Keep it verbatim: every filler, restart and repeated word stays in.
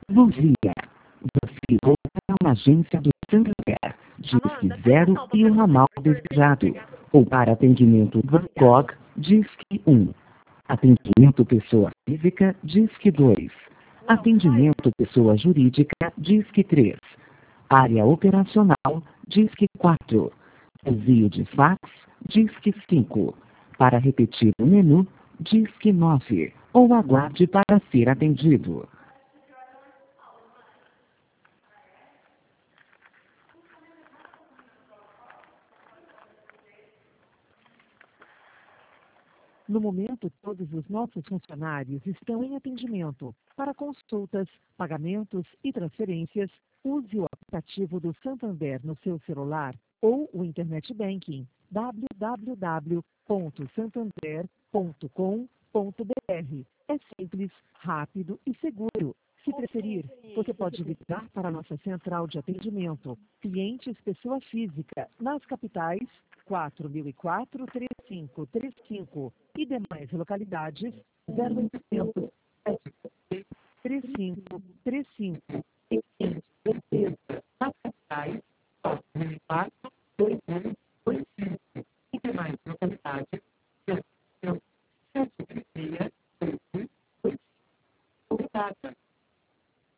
Bom dia. Você ligou para uma agência do Santander, Disque Zero e o ramal desejado. Ou para atendimento Van Gogh, Disque um. Atendimento pessoa física, Disque dois. Atendimento pessoa jurídica, Disque três. Área operacional, Disque quatro. Envio de fax, Disque cinco. Para repetir o menu, Disque nove. Ou aguarde para ser atendido. No momento, todos os nossos funcionários estão em atendimento. Para consultas, pagamentos e transferências, use o aplicativo do Santander no seu celular ou o Internet Banking w w w ponto santander ponto com ponto b r. É simples, rápido e seguro. Se preferir, você pode ligar para a nossa central de atendimento, clientes pessoa física, nas capitais quatro mil e quatro, trinta e cinco trinta e cinco e demais localidades zero oitocentos, trinta e cinco trinta e cinco e quinhentos, nas capitais quatro mil e quatro, dois um dois cinco e demais localidades